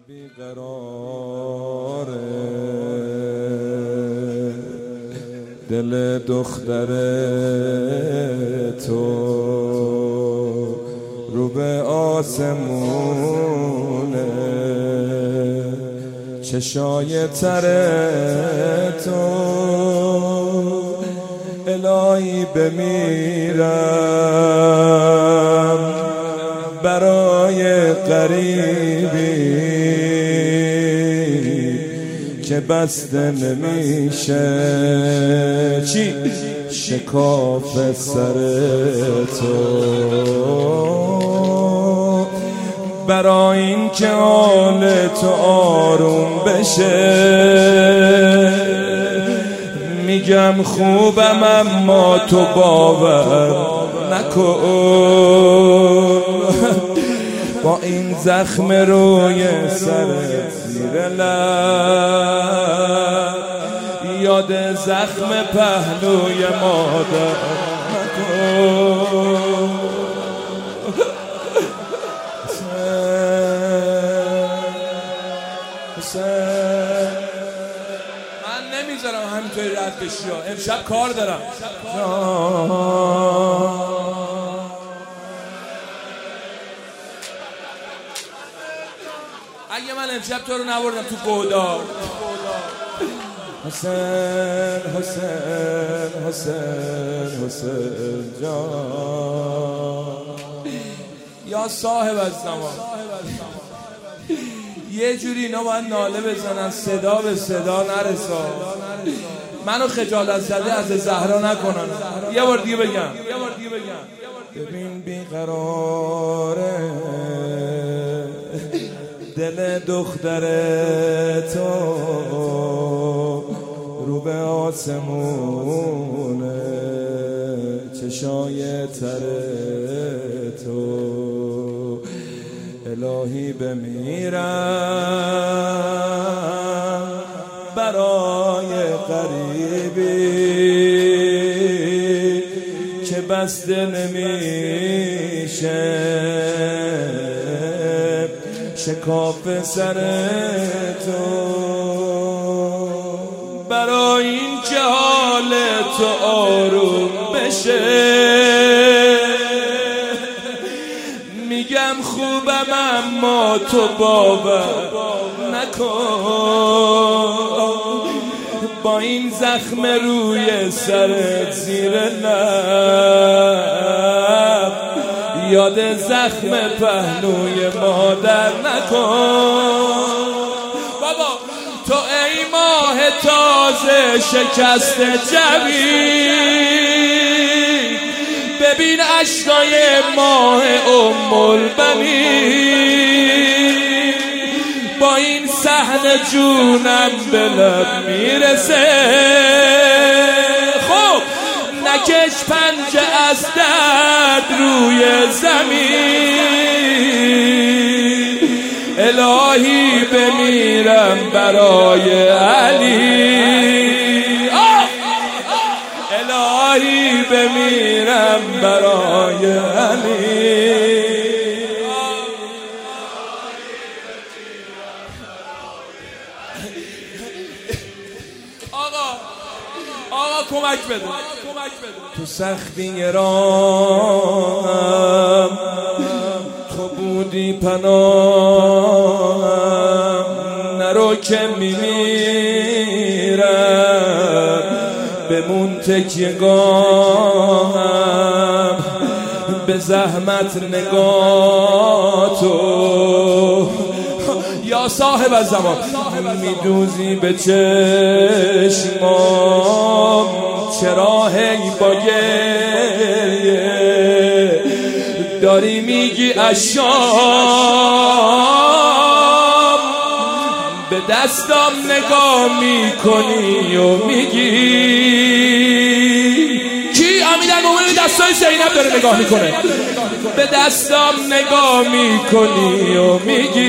بیقراره دل دختر تو رو به آسمونه، چشای تر تو الهی بمیرم برای قریبی که بسته نمیشه چی شکاف سر تو، برای این که حال تو آروم بشه میگم خوبم اما تو باور نکن. با این زخم روی سرت زیر لب یاد زخم پهلوی مادر نکن. من نمیذارم همینطوری رد بشی، امشب کار دارم. اگه من امشب تو رو نبردم تو گودار، حسین حسین حسین حسین جان یا صاحب از زمان، یه جوری اینا باید ناله بزنن صدا به صدا نرسا، منو خجالت زده از زهرا نکنن. یه بار دیگه بگم ببین بیقراره دل دختر تو رو به آسمونه، چشای تر تو الهی بمیرم برای قریبی که بسته نمیشه شکاف سر تو، برای این که حال تو آروم بشه میگم خوبم اما تو باور نکن. با این زخم روی سرت زیر لب یاد زخم پهلوی مادر نکن. بابا تو ای ماه تازه شکست جبین، ببین اشکای ماه البنین، با این صحنه جونم به لب میرسه. خب نکش پنجه از درد روی زمین، الهی بمیرم برای علی، الهی بمیرم برای علی. آقا کمک بده. تو سختی راهم تو بودی پناهم، نرو که میمیرم بمون تکیه‌گاهم، به زحمت نگاه تو یا صاحب از زمان میدوزی به چشمام، چرا هی با گریه داری میگی اشام، به دستم نگاه میکنی و میگی کی؟ امیرالمومنین دستای زینب داره نگاه میکنه. به دستم نگاه میکنی و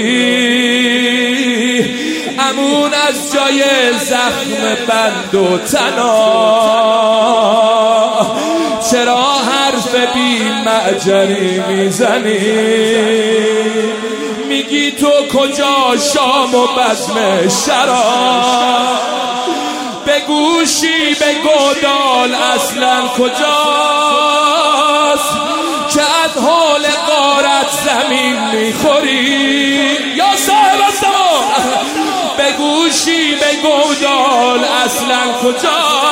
میگی امون از جای زخم بند و تنا چرا حرف بی معجری میزنی؟ میگی تو کجا شام و بزم شراب، به گوشی به گودال اصلا کجاست که از حال غارت زمین میخوری. یا صاحب الزمان به گوشی به گودال اصلا کجاست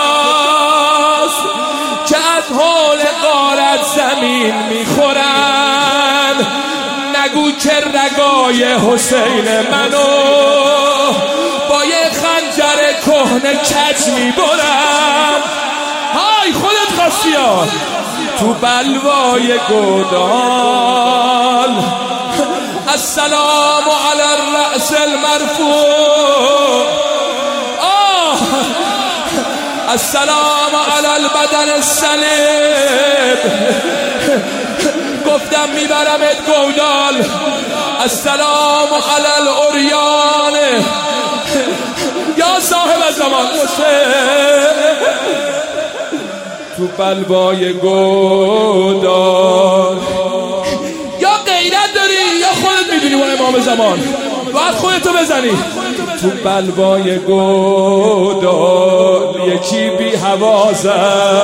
که از حال غارت زمین میخورن. نگو که رگای حسین منو با یه خنجر کهنه کج میبرم. های خودت خواستی ها تو بلوای گودال. السلام علی الرأس المرفوع، السلام علی البدن السلیم. گفتم میبرمت گودال. السلام علی العریان. یا صاحب الزمان تو بلوای گودال. یا غیرت داری یا خودت میدونی با امام زمان باید خودتو بزنی. تو بلوای گودال یکی بی حوازه،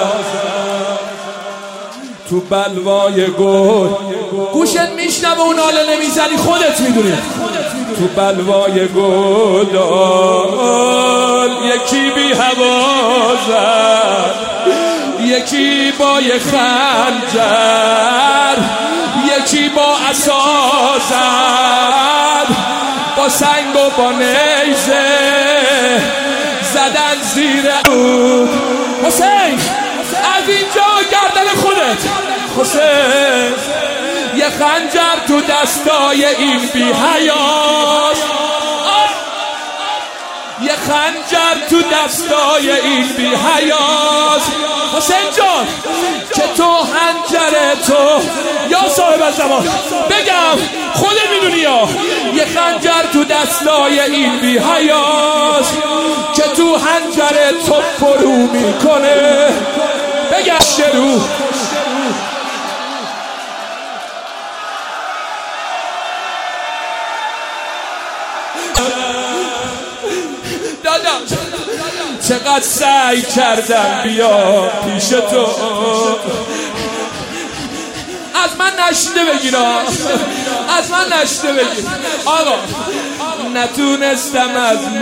تو بلوای گوشت میشنوه و ناله نمیزنی خودت میدونی. تو بلوای گودال یکی بی حوازه، یکی با یه خنجر، یکی با عصا زد، با سنگ و با نیزه زدن زیر حسین. از اینجا گردن خودت حسین، یه خنجر تو دستای این بی حیاست، یه خنجر تو دستای این بی حیاست. حسین جان که تو خنجر تو یا صاحب الزمان بگم خودت میدونی یا یه خنجر تو دستای این بی حیاست که تو خنجر تو فرو میکنه. بگم شروع دادم چقدر سعی کردم بیا پیش تو، از من نشیده بگیر، از من نشیده بگیر آقا. نتونستم از